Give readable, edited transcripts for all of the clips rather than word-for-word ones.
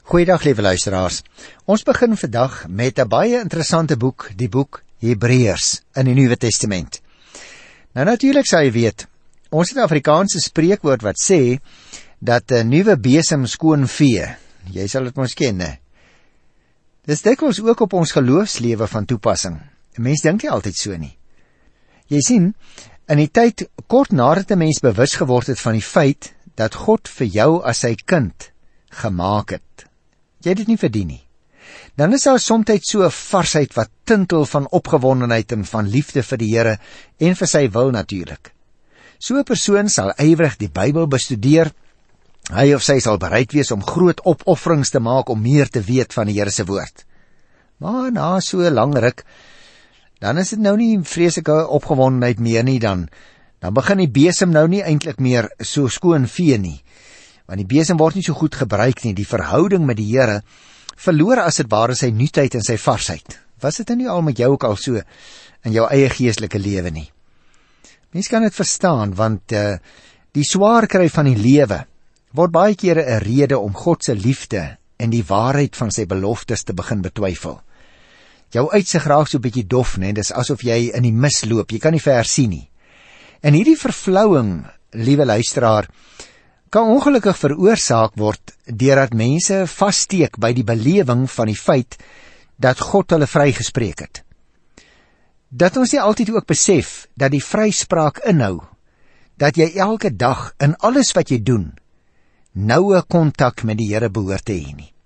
Goeiedag liewe luisteraars. Ons begin vandag met 'n baie interessante boek, die boek Hebreërs in die Nuwe Testament. Nou natuurlik sal jy weet, ons het 'n Afrikaanse spreekwoord wat sê dat 'n nuwe besem skoon vee. Jy sal dit mos ken, né? Dis dikwels ook op ons geloofslewe van toepassing. 'n Mens dink nie altyd so nie. Jy sien, in die tyd kort nadat 'n mens bewus geword het van die feit dat God vir jou as sy kind gemaak het, jy het dit nie verdien nie, dan is daar soms so 'n varsheid wat tintel van opgewondenheid en van liefde vir die Here en vir sy wil natuurlik. So 'n persoon sal ywerig die Bybel bestudeer. Hy of sy sal bereid wees om groot opofferings te maak om meer te weet van die Here se woord. Maar na so 'n lang ruk, dan is dit nou nie vreeslike opgewondenheid meer nie, dan begin die besem nou nie eintlik meer so skoon vee nie. Want die besem word nie so goed gebruik nie. Die verhouding met die Here verloor as dit ware sy nuutheid en sy varsheid. Was dit nie al met jou ook al so in jou eie geestelike lewe nie? Mens kan dit verstaan, want die swaar kry van die lewe word baie kere 'n rede om God se liefde en die waarheid van sy beloftes te begin betwyfel. Jou uitsig raak so 'n bietjie dof, né? Dis asof jy in die mis loop, jy kan nie ver sien nie. En hierdie vervlouing, liewe luisteraar, kan ongelukkig veroorsaak word deurdat mense vassteek by die belewing van die feit dat God hulle vrygespreek het. Dat ons nie altyd ook besef dat die vryspraak inhou dat jy elke dag in alles wat jy doen noue kontak met die Here behoort te hê nie.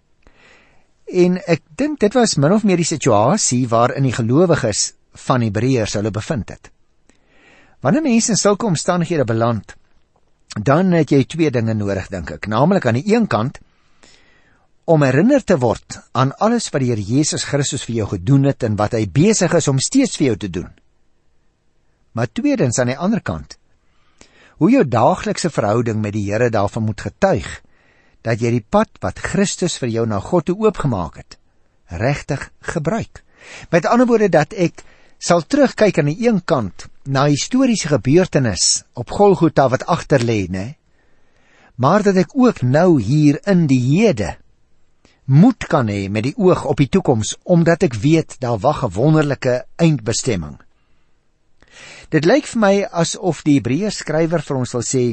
En ek dink dit was min of meer die situasie waarin die gelowiges van Hebreërs hulle bevind het. Wanneer mense in sulke omstandighede beland, dan het jy twee dinge nodig, dink ek. Naamlik aan die een kant, om herinner te word aan alles wat die Here Jesus Christus vir jou gedoen het en wat hy besig is om steeds vir jou te doen. Maar tweedens aan die ander kant, hoe jou daaglikse verhouding met die Here daarvan moet getuig, dat jy die pad wat Christus vir jou na God toe oopgemaak het, regtig gebruik. Met ander woorde, dat ek sal terugkyk aan die een kant na historiese gebeurtenis op Golgotha wat agter lê, né? Maar dat ek ook nou hier in die hede moed kan hê met die oog op die toekoms, omdat ek weet daar wag 'n wonderlike eindbestemming. Dit lyk vir my asof die Hebreërs skrywer vir ons wil sê,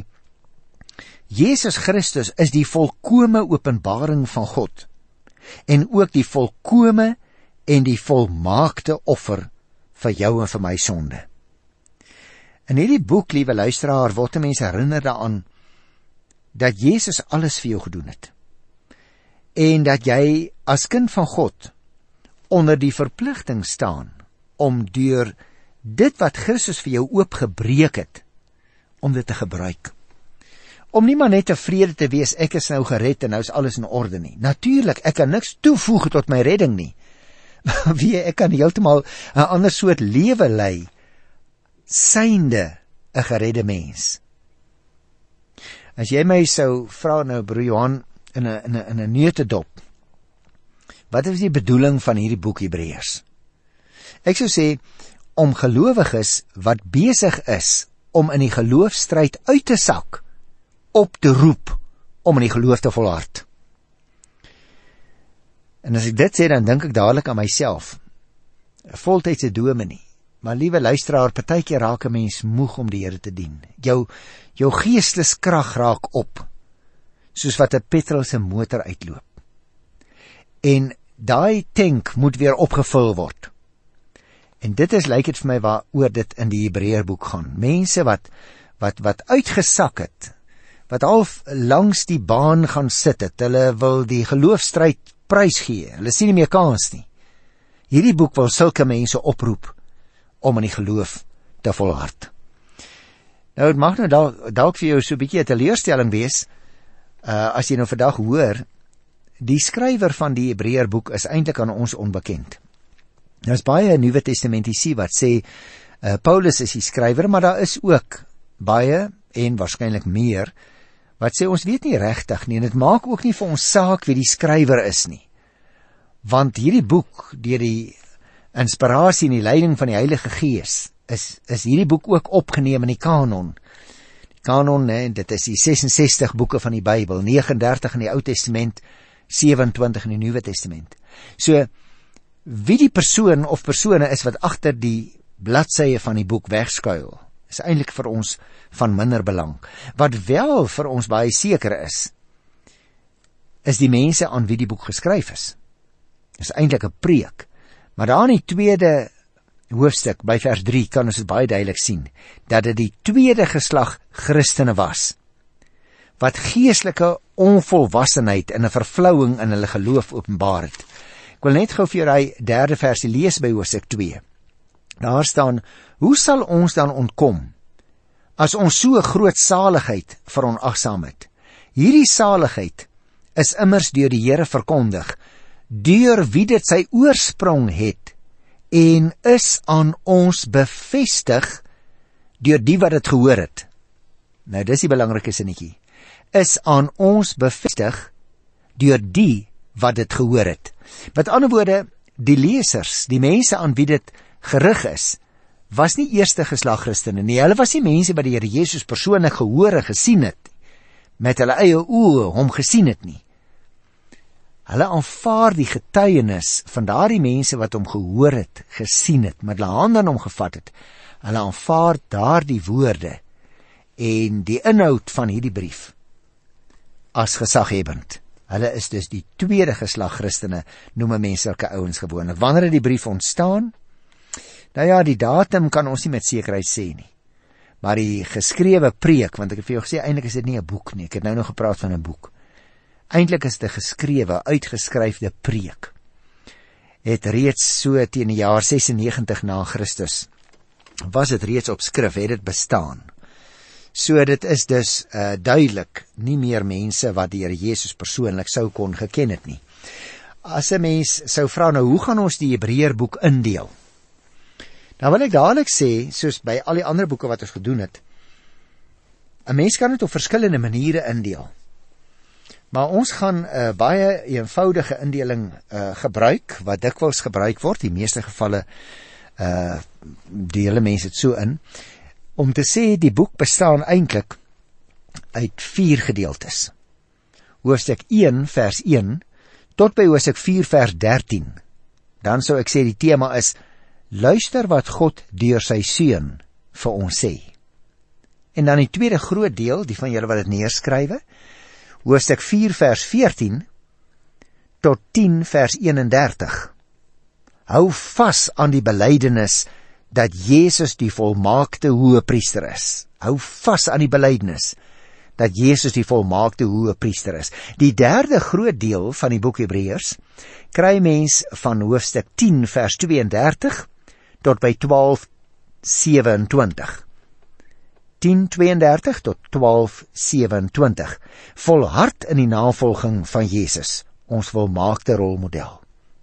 Jesus Christus is die volkome openbaring van God en ook die volkome en die volmaakte offer vir jou en vir my sonde. In hierdie boek, liewe luisteraar, word mense herinner daaraan dat Jesus alles vir jou gedoen het en dat jy as kind van God onder die verpligting staan om deur dit wat Christus vir jou oopgebreek het, om dit te gebruik. Om nie maar net tevrede te wees, ek is nou gered en nou is alles in orde nie. Natuurlik, ek kan niks toevoeg tot my redding nie. Ek kan heeltemal 'n ander soort lewe lei, synde 'n geredde mens. As jy my sou vra nou, broer Johan, in 'n neutedop, wat is die bedoeling van hierdie boek Hebreërs? Ek sou sê, om gelowiges wat besig is om in die geloofstryd uit te sak, op te roep om in die geloof te volhard. En as ek dit sê, dan dink ek dadelik aan myself, 'n voltydse dominee. Maar liewe luisteraar, partykeer raak 'n mens moeg om die Here te dien. Jou geesteskrag raak op, soos wat 'n petrol se motor uitloop. En daai tank moet weer opgevul word. En dit is, lyk dit vir my, waaroor dit in die Hebreërboek gaan. Mense wat uitgesak het, wat half langs die baan gaan sit het, hulle wil die geloofstryd prys gee, hulle sien nie meer kans nie. Hierdie boek wil sulke mense oproep om in die geloof te volhard. Nou, het mag nou dalk vir jou so 'n bietjie 'n teleurstelling wees, as jy nou vandag hoor, die skrywer van die Hebreërboek is eintlik aan ons onbekend. Daar is baie Nuwe Testamentici wat sê, Paulus is die skrywer, maar daar is ook baie, en waarskynlik meer, wat sê ons weet nie regtig nie, en dit maak ook nie vir ons saak wie die skrywer is nie. Want hierdie boek, deur die inspirasie en die leiding van die Heilige Gees, is hierdie boek ook opgeneem in die kanon. Die kanon, dit is die 66 boeke van die Bybel, 39 in die Ou Testament 27 in die Nuwe Testament. So, wie die persoon of persone is wat agter die bladsye van die boek wegskuil, is eintlik vir ons van minder belang. Wat wel vir ons baie seker is die mense aan wie die boek geskryf is. Dis eintlik 'n preek. Maar daar in die tweede hoofstuk, by vers 3, kan ons dit baie duidelik sien, dat dit die tweede geslag Christene was, wat geestelike onvolwassenheid en 'n vervlouing in hulle geloof openbaar het. Ek wil net gou vir jou die derde versie lees by hoofstuk 2. Daar staan, hoe sal ons dan ontkom, as ons so 'n groot saligheid veronagsaam het? Hierdie saligheid is immers deur die Here verkondig, deur wie dit sy oorsprong het, en is aan ons bevestig deur die wat dit gehoor het. Nou dis die belangrike sinnetjie. Is aan ons bevestig deur die wat dit gehoor het. Met ander woorde, die lesers, die mense aan wie dit gerig is, was nie eerste geslag Christene nie. Hulle was nie mense wat die Here Jesus persoonlik gehoor en gesien het, met hulle eie oë hom gesien het nie. Hulle aanvaar die getuienis van daardie mense wat hom gehoor het, gesien het, met hulle hande aan hom gevat het. Hulle aanvaar daardie woorde en die inhoud van hierdie brief as gesaghebend. Hulle is dus die tweede geslag Christene, noem mense sulke ouens gewoonlik. Wanneer het die brief ontstaan? Nou ja, die datum kan ons nie met sekerheid sê nie. Maar die geskrewe preek, want ek het vir jou gesê, eintlik is dit nie 'n boek nie. Ek het nou nog gepraat van 'n boek. Eintlik is dit 'n geskrewe, uitgeskryfde preek. Het reeds so teen die jaar 96 na Christus, was dit reeds op skrif, het dit bestaan. So dit is dus duidelik nie meer mense wat die Here Jesus persoonlik sou kon geken het nie. As 'n mens sou vra, nou hoe gaan ons die Hebreërboek indeel? Nou wil ek dadelik sê, soos by al die ander boeke wat ons gedoen het, 'n mens kan dit op verskillende maniere indeel. Maar ons gaan 'n baie eenvoudige indeling gebruik, wat dikwels gebruik word, die meeste gevalle dele mense dit so in, om te sê die boek bestaan eintlik uit 4 gedeeltes. Hoofstuk 1 vers 1 tot by hoofstuk 4 vers 13. Dan sou ek sê die tema is, luister wat God deur sy seun vir ons sê. En dan die tweede groot deel, die van julle wat dit neerskrywe, hoofstuk 4 vers 14 tot 10 vers 31. Hou vas aan die belydenis dat Jezus die volmaakte hoëpriester is. Hou vas aan die belydenis dat Jezus die volmaakte hoëpriester is. Die derde groot deel van die boek Hebreërs kry mens van hoofstuk 10 vers 32 tot by 12:27. 10:32 tot 12:27. Volhard in die navolging van Jezus, ons volmaakte rolmodel.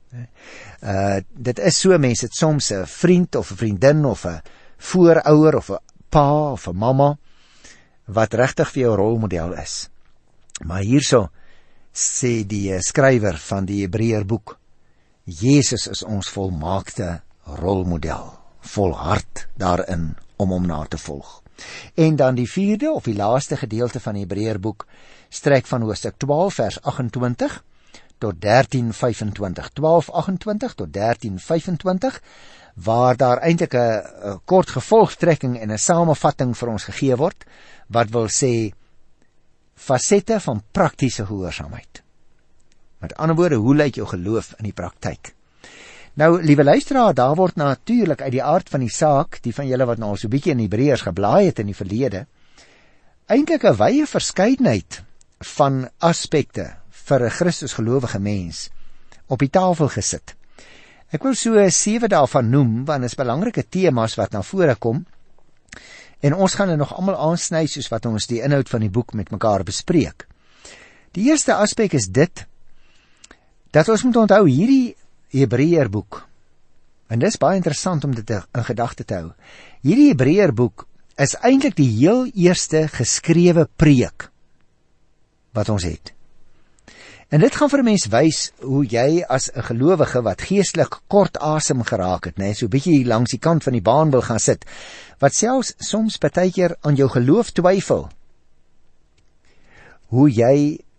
Dit is so, mense, het soms 'n vriend of 'n vriendin of 'n voorouer of 'n pa of 'n mamma wat regtig vir jou rolmodel is. Maar hierso sê die skrywer van die Hebreërboek, Jezus is ons volmaakte rolmodel. Volhard daarin om hom na te volg. En dan die vierde of die laaste gedeelte van die Hebreërboek strek van hoofstuk 12 vers 28 tot 13:25. 12:28 tot 13:25, waar daar eintlik 'n kort gevolgtrekking en 'n samevatting vir ons gegee word, wat wil sê fasette van praktiese gehoorsaamheid. Met ander woorde, hoe lyk jou geloof in die praktyk? Nou, liewe luisteraar, daar word natuurlik uit die aard van die saak, die van julle wat nou al so 'n bietjie in Hebreërs geblaai het in die verlede, eintlik 'n wye verskeidenheid van aspekte vir 'n Christusgelowige mens op die tafel gesit. Ek wil so 7 daarvan noem, want dit is belangrike temas wat na vore kom, en ons gaan dit nog almal aansny soos wat ons die inhoud van die boek met mekaar bespreek. Die eerste aspek is dit, dat ons moet onthou hierdie Hebreërboek, en dit is baie interessant om dit in gedagte te hou, hierdie Hebreërboek is eintlik die heel eerste geskrewe preek wat ons het. En dit gaan vir 'n mens wys hoe jy as 'n gelowige wat geestelik kort asem geraak het, so bietjie langs die kant van die baan wil gaan sit, wat selfs soms partykeer aan jou geloof twyfel, hoe jy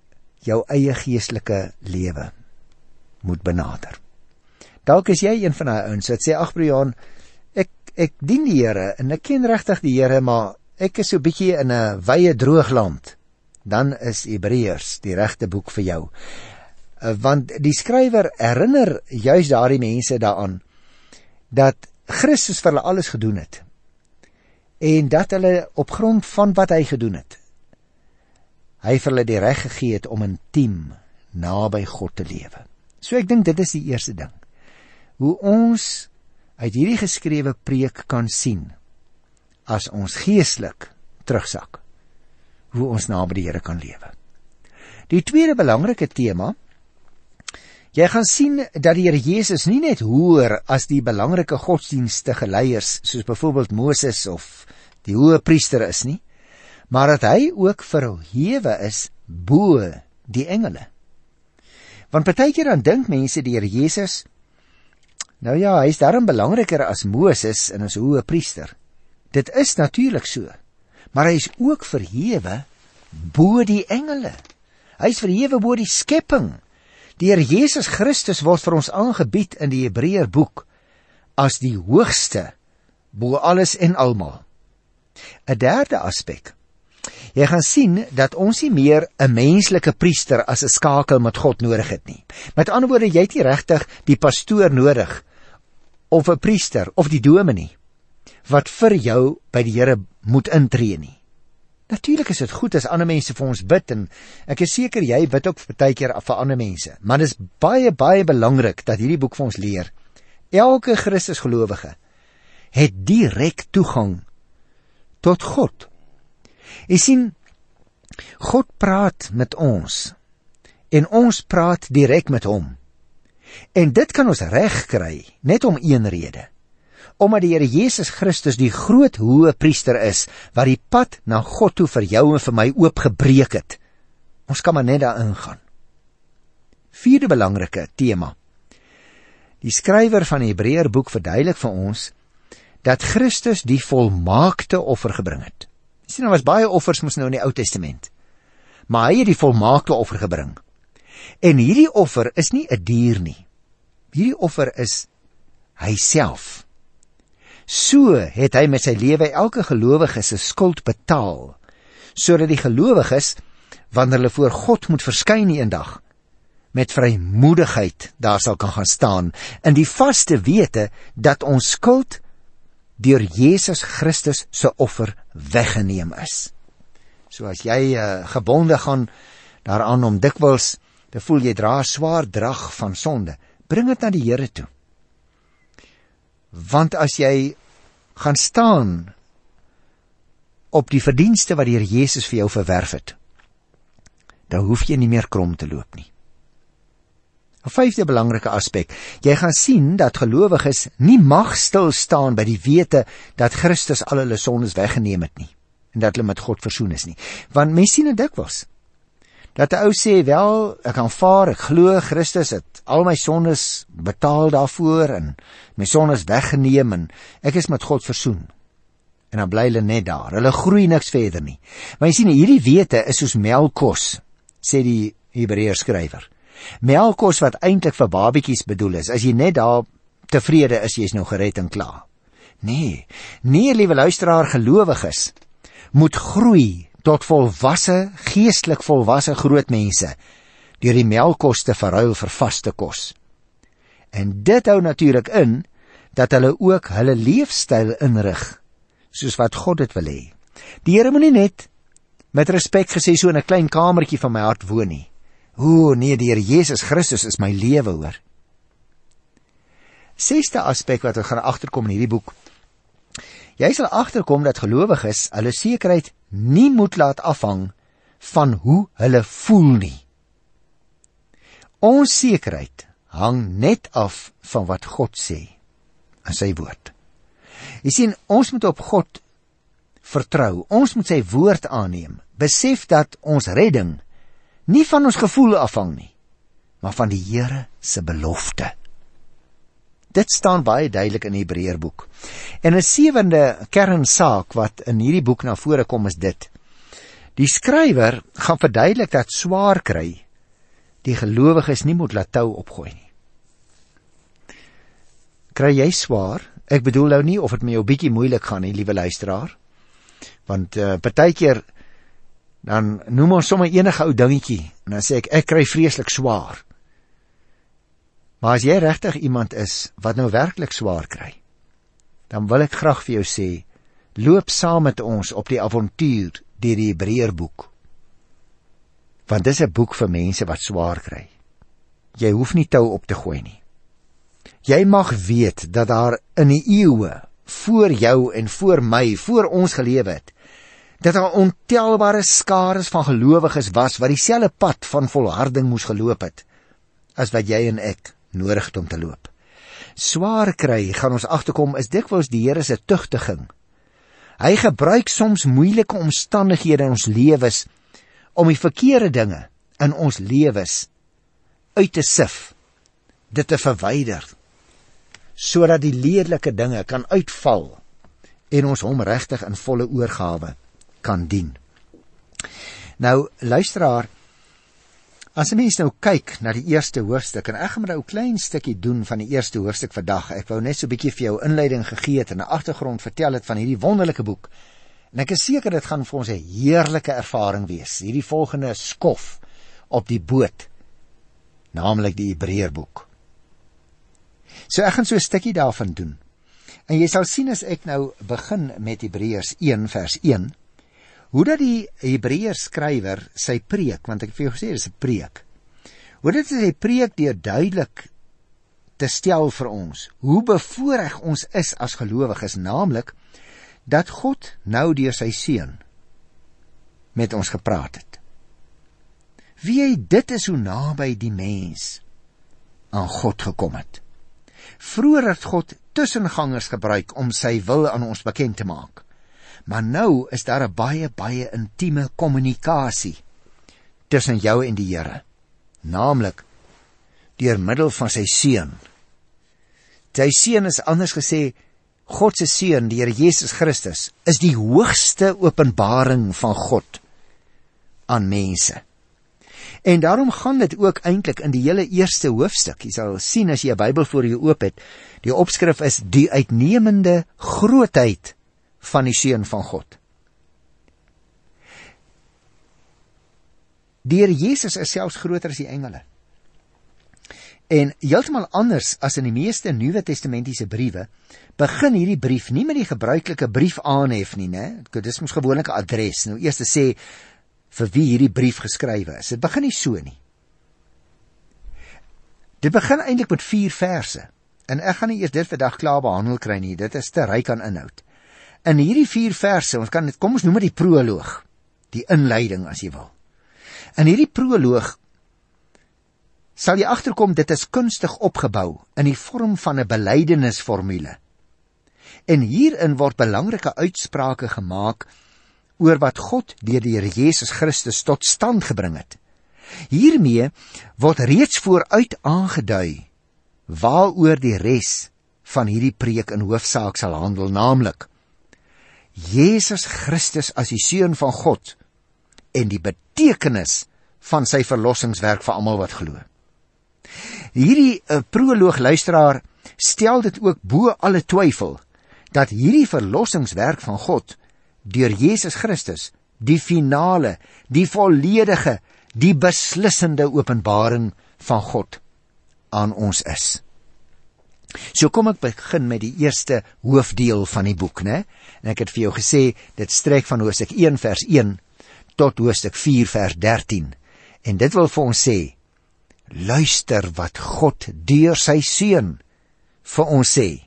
jou eie geestelike lewe moet benader. Dalk is jy een van die ouens wat sê, ag Brian, ek dien die Here en ek ken regtig die Here, maar ek is so bietjie in 'n wye droogland. Dan is Hebreërs die regte boek vir jou. Want die skrywer herinner juis daardie mense daaraan dat Christus vir hulle alles gedoen het en dat hulle op grond van wat hy gedoen het, hy vir hulle die reg gegee het om intiem naby God te lewe. So ek dink dit is die eerste ding. Hoe ons uit hierdie geskrewe preek kan sien as ons geestelik terugsak, hoe ons naby die Here kan lewe. Die tweede belangrike tema, jy gaan sien dat die Here Jesus nie net hoër as die belangrike godsdienstige leiers, soos byvoorbeeld Moses of die hoë priester is nie, maar dat hy ook verhewe is bo die engele. Want partykeer dan dink mense die Here Jesus, nou ja, hy is daarom belangriker as Moses en as hoë priester. Dit is natuurlik so, maar hy is ook verhewe bo die engele. Hy is verhewe bo die skepping. Die Here Jesus Christus word vir ons aangebied in die Hebreër boek as die hoogste bo alles en almal. 'n Derde aspek. Jy gaan sien dat ons nie meer 'n menslike priester as 'n skakel met God nodig het nie. Met ander woorde, jy het nie regtig die pastoor nodig of 'n priester of die dominee wat vir jou by die Here moet intree nie. Natuurlik is dit goed as ander mense vir ons bid en ek is seker jy bid ook partykeer vir ander mense, maar dit is baie, baie belangrik dat hierdie boek vir ons leer. Elke Christus gelowige het direk toegang tot God. Jy sien, God praat met ons en ons praat direk met hom. En dit kan ons reg kry net om een rede. Omdat die Here Jesus Christus die groot hoë priester is, wat die pad na God toe vir jou en vir my oopgebreek het. Ons kan maar net daar ingaan. Vierde belangrike tema. Die skrywer van die Hebreër boek verduidelik vir ons dat Christus die volmaakte offer gebring het. Jy sien, daar was baie offers mos nou in die Ou Testament, maar hy het die volmaakte offer gebring. En hierdie offer is nie 'n dier nie. Hierdie offer is hy self. So het hy met sy lewe elke gelowige se skuld betaal, sodat die gelowiges, wanneer hulle voor God moet verskyn eendag, met vrymoedigheid daar sal kan gaan staan, in die vaste wete dat ons skuld deur Jesus Christus se offer weggeneem is. So as jy gebonde gaan daaraan om dikwels te voel jy dra 'n swaar drag van sonde, bring dit na die Here toe. Want as jy gaan staan op die verdienste wat die Here Jesus vir jou verwerf het, dan hoef jy nie meer krom te loop nie. 'n Vyfde belangrike aspek, jy gaan sien dat gelowiges nie mag stil staan by die wete dat Christus al hulle sondes weggeneem het nie, en dat hulle met God versoen is nie. Want mense sien dit dikwels, dat 'n ou sê, wel, ek aanvaar, ek glo Christus het al my sondes betaal daarvoor en my sondes weggeneem en ek is met God versoen. En dan bly hulle net daar, hulle groei niks verder nie. Maar jy sien, hierdie wete is soos melkkos, sê die Hebreër skrywer. Melkkos wat eintlik vir babietjies bedoel is, as jy net daar tevrede is, jy is nou gered en klaar. Nee, liewe luisteraar, gelowiges moet groei tot volwasse, geestelik volwasse groot mense, deur die melkkos te verruil vir vaste kos. En dit hou natuurlik in, dat hulle ook hulle leefstyl inrig, soos wat God dit wil hê. Die Here moet nie net, met respek gesê, so in 'n klein kamertjie van my hart woon nie. Nee, die Here Jesus Christus is my lewe, hoor. 6de aspek wat ons gaan agterkom in hierdie boek. Jy sal agterkom dat gelowiges hulle sekerheid nie moet laat afhang van hoe hulle voel nie. Ons sekerheid hang net af van wat God sê in sy woord. Jy sien, ons moet op God vertrou, ons moet sy woord aanneem, besef dat ons redding nie van ons gevoel afhang nie, maar van die Here se belofte. Dit staan baie duidelik in die Hebreër boek. En 'n 7de kernsaak wat in hierdie boek na vore kom is dit. Die skrywer gaan verduidelik dat swaar kry die gelowiges nie moet laat tou opgooi nie. Kry jy swaar? Ek bedoel nou nie of het met jou bietjie moeilik gaan nie, liewe luisteraar. Want partykeer dan noem ons sommer enige ou dingetjie en dan sê ek kry vreeslik swaar. Maar as jy regtig iemand is wat nou werklik swaar kry, dan wil ek graag vir jou sê, loop saam met ons op die avontuur deur die Hebreërboek. Want dis 'n boek vir mense wat swaar kry. Jy hoef nie tou op te gooi nie. Jy mag weet dat daar in die eeue, voor jou en voor my, voor ons gelewe het, dat daar ontelbare skares van gelowiges was, wat dieselfde pad van volharding moes geloop het, as wat jy en ek nodig het om te loop. Swaar kry, gaan ons agterkom, is dikwels die Here se tugtiging. Hy gebruik soms moeilike omstandighede in ons lewens, om die verkeerde dinge in ons lewens uit te sif, dit te verwyder, sodat die leerlike dinge kan uitval en ons hom regtig in volle oorgawe kan dien. Nou, luisteraar, as 'n mens nou kyk na die eerste hoofstuk, en ek gaan maar 'n klein stukkie doen van die eerste hoofstuk vandag. Ek wou net so 'n bietjie vir jou inleiding gegee het en 'n agtergrond vertel het van hierdie wonderlike boek. En ek is seker dit gaan vir ons 'n heerlike ervaring wees, hierdie volgende skof op die boot, naamlik die Hebreërboek. So ek gaan so 'n stukkie daarvan doen. En jy sal sien as ek nou begin met Hebreërs 1 vers 1, hoe dat die Hebreërs skrywer sy preek, want ek het vir jou gesê dis 'n preek, hoe dit sy preek deur duidelik te stel vir ons, hoe bevoorreg ons is as gelowiges, naamlik dat God nou deur sy seun met ons gepraat het. Dit is hoe naby die mens aan God gekom het. Vroeger het God tussengangers gebruik om sy wil aan ons bekend te maak. Maar nou is daar 'n baie intieme kommunikasie tussen jou en die Here, naamlik deur middel van sy seun. Sy seun is, anders gesê, God se seun, die Here Jesus Christus, is die hoogste openbaring van God aan mense. En daarom gaan dit ook eintlik in die hele eerste hoofstuk. Jy sal sien as jy 'n Bybel voor jou oop het, die opskrif is die uitnemende grootheid van die seun van God. Die Here Jesus is selfs groter as die engele. En heeltemal anders as in die meeste Nuwe Testamentiese briewe, begin hierdie brief nie met die gebruikelike brief aanhef nie, né? Dis mos gewoonlik 'n adres. Nou eers te sê vir wie hierdie brief geskrywe is. Dit begin nie so nie. Dit begin eintlik met 4 verse. En ek gaan nie eers dit vandag klaar behandel kry nie. Dit is te ryk aan inhoud. In hierdie 4 verse, kom ons noem dit die proloog, die inleiding as jy wil. In hierdie proloog sal jy agterkom, dit is kunstig opgebou in die vorm van 'n belydenisformule. En hierin word belangrike uitsprake gemaak oor wat God deur die Here Jesus Christus tot stand gebring het. Hiermee word reeds vooruit aangedui waaroor die res van hierdie preek in hoofsaak sal handel, naamlik Jesus Christus as die seun van God en die betekenis van sy verlossingswerk vir almal wat glo. Hierdie proloog, luisteraar, stel dit ook bo alle twyfel dat hierdie verlossingswerk van God deur Jesus Christus die finale, die volledige, die beslissende openbaring van God aan ons is. So kom ek begin met die eerste hoofdeel van die boek, né? En ek het vir jou gesê, dit strek van hoofstuk 1 vers 1 tot hoofstuk 4 vers 13. En dit wil vir ons sê, luister wat God deur sy seun vir ons sê.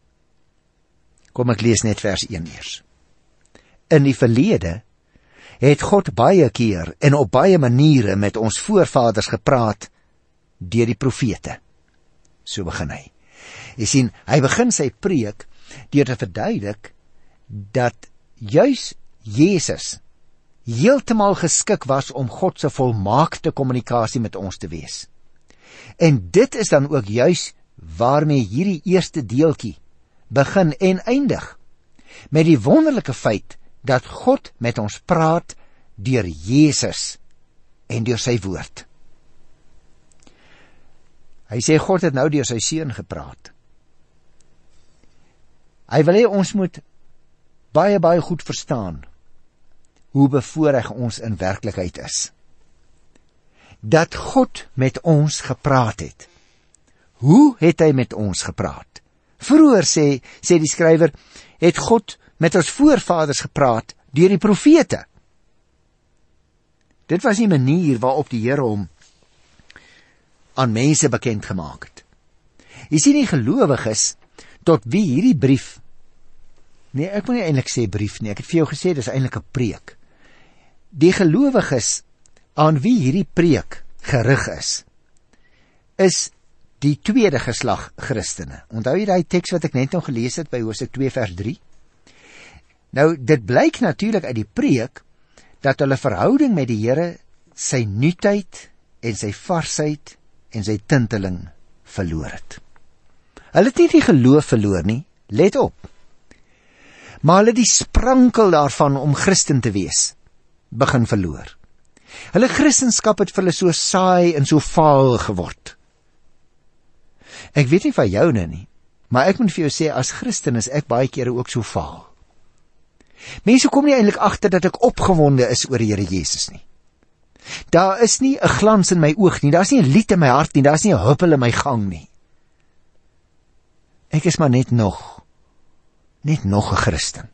Kom ek lees net vers 1 eers. In die verlede het God baie keer en op baie maniere met ons voorvaders gepraat deur die profete. So begin hy. Jy sien, hy begin sy preek deur te verduidelik dat juis Jesus heeltemal geskik was om God se volmaakte kommunikasie met ons te wees. En dit is dan ook juis waarmee hierdie eerste deeltjie begin en eindig, met die wonderlike feit dat God met ons praat deur Jesus en deur sy woord. Hy sê God het nou deur sy seun gepraat. Hy wil hê ons moet baie, baie goed verstaan hoe bevoorreg ons in werklikheid is. Dat God met ons gepraat het. Hoe het hy met ons gepraat? Vroeër sê die skrywer, het God met ons voorvaders gepraat deur die profete. Dit was die manier waarop die Here hom aan mense bekend gemaak het. Jy sien die gelowiges tot wie hierdie brief, nee, ek moet nie eintlik sê brief nie, ek het vir jou gesê, dis eintlik 'n preek. Die gelowiges aan wie hierdie preek gerig is die tweede geslag Christene. Onthou jy daai teks wat ek net nou gelees het by Hosea 2 vers 3? Nou, dit blyk natuurlik uit die preek, dat hulle verhouding met die Here, sy nuutheid en sy varsheid en sy tinteling verloor het. Hulle het nie die geloof verloor nie, let op. Maar hulle die sprankel daarvan om Christen te wees, begin verloor. Hulle Christenskap het vir hulle so saai en so vaal geword. Ek weet nie van joune nie, maar ek moet vir jou sê, as Christen is ek baie kere ook so vaal. Mense kom nie eintlik agter dat ek opgewonde is oor die Here Jesus nie. Daar is nie 'n glans in my oog nie, daar is nie 'n lied in my hart nie, daar is nie 'n huppel in my gang nie. Ek is maar net nog 'n Christen.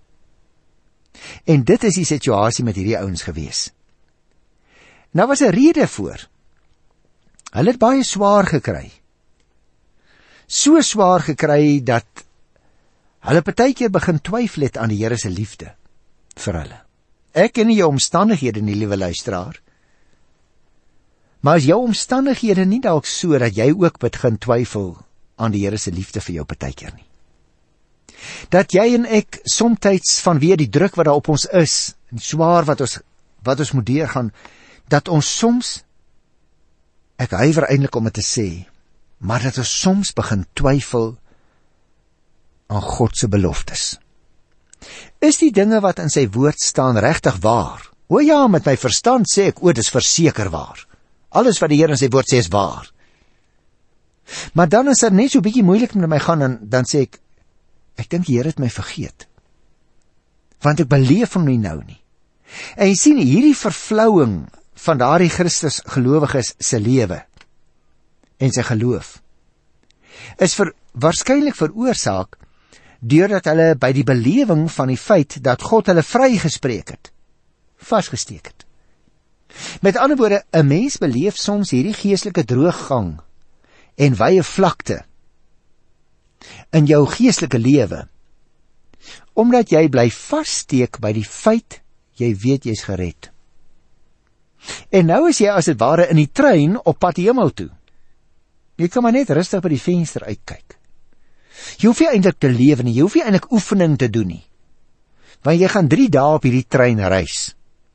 En dit is die situasie met hierdie ouens gewees. Nou was 'n rede voor. Hulle het baie swaar gekry. So swaar gekry dat hulle partykeer begin twyfel het aan die Here se liefde vir hulle. Ek ken nie jou omstandighede nie, liewe luisteraar. Maar as jou omstandighede nie dalk so dat jy ook begin twyfel aan die Here se liefde vir jou partykeer nie. Dat jy en ek somtyds vanweë die druk wat daar op ons is, en swaar wat ons moet deurgaan, dat ons soms, ek huiwer eintlik om dit te sê, maar dat ons soms begin twyfel aan God se beloftes. Is die dinge wat in sy woord staan regtig waar? O ja, met my verstand sê ek, dis verseker waar. Alles wat die Here in sy woord sê is waar. Maar dan is dit net so bietjie moeilik met my gaan, en dan sê ek dink die Here het my vergeet. Want ek beleef hom nie nou nie. En jy sien hierdie vervlouing van daardie Christus gelowiges se lewe en sy geloof is waarskynlik veroorsaak deurdat hulle by die belewing van die feit dat God hulle vrygespreek het, vasgesteek het. Met ander woorde, 'n mens beleef soms hierdie geestelike drooggang en wye vlakte in jou geestelike lewe, omdat jy bly vassteek by die feit, jy weet jy's gered. En nou is jy as dit ware in die trein op pad hemel toe. Jy kan maar net rustig by die venster uitkyk. Jy hoef nie eintlik te lewe nie, jy hoef nie eintlik oefening te doen nie, want jy gaan 3 dae op hierdie trein reis.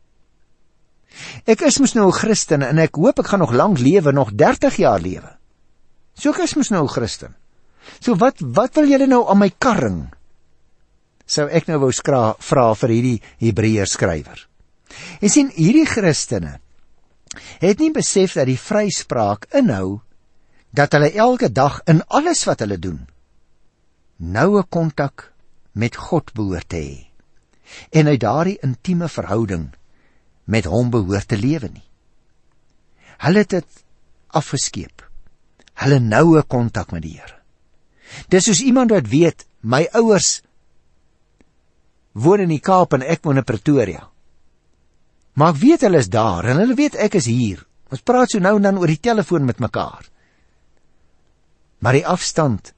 Ek is mos nou 'n Christen, en ek hoop ek gaan nog lank lewe, nog 30 jaar lewe. So ek is mos nou 'n Christen. So wat wil julle nou aan my karring? Sou ek nou wou vra vir hierdie Hebreërs skrywer. En sien, hierdie Christene het nie besef dat die vryspraak inhou dat hulle elke dag in alles wat hulle doen noue kontak met God behoort te hê en uit daardie intieme verhouding met hom behoort te lewe nie. Hulle het dit afgeskeep. Hulle noue kontak met die Here. Dis soos iemand wat weet, my ouers woon in die Kaap en ek woon in Pretoria. Maar ek weet hulle is daar en hulle weet ek is hier. Ons praat so nou en dan oor die telefoon met mekaar. Maar die afstand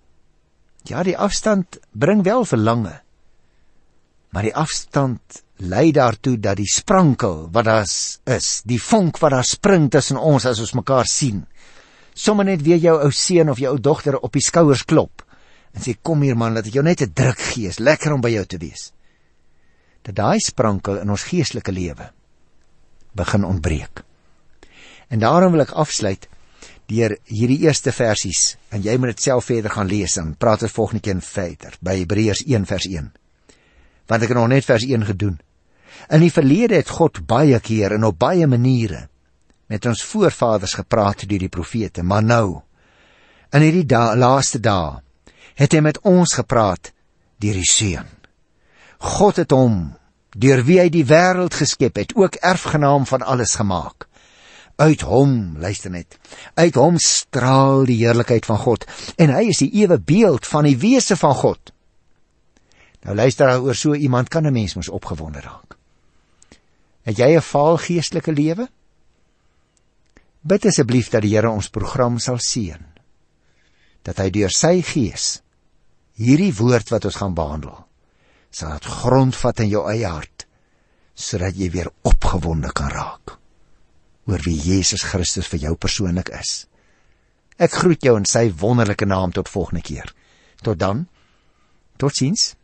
bring wel verlange. Maar die afstand lei daartoe dat die sprankel wat daar is, die vonk wat daar spring tussen ons as ons mekaar sien, sommer net weer jou ou seun of jou ou dogter op die skouers klop en sê, kom hier man, dat ek jou net 'n druk gee, is lekker om by jou te wees. Dat daai sprankel in ons geestelike lewe begin ontbreek. En daarom wil ek afsluit deur hierdie eerste versies, en jy moet dit self verder gaan lees, en praat ons volgende keer verder, by Hebreërs 1 vers 1. Want ek het nog net vers 1 gedoen. In die verlede het God baie keer en op baie maniere met ons voorvaders gepraat deur die profete, maar nou, In hierdie laaste dae het hy met ons gepraat deur die Seun. God het hom, deur wie hy die wêreld geskep het, ook erfgenaam van alles gemaak. Uit hom, luister net, uit hom straal die heerlikheid van God, en hy is die ewe beeld van die wese van God. Nou luister, oor so iemand kan 'n mens mos opgewonde raak. Het jy 'n vaal geestelike lewe? Bid asseblief dat die Here ons program sal seën, dat hy deur sy gees hierdie woord wat ons gaan behandel, sal dit grondvat in jou eie hart, sodat jy weer opgewonde kan raak oor wie Jesus Christus vir jou persoonlik is. Ek groet jou in sy wonderlike naam tot volgende keer. Tot dan, totsiens.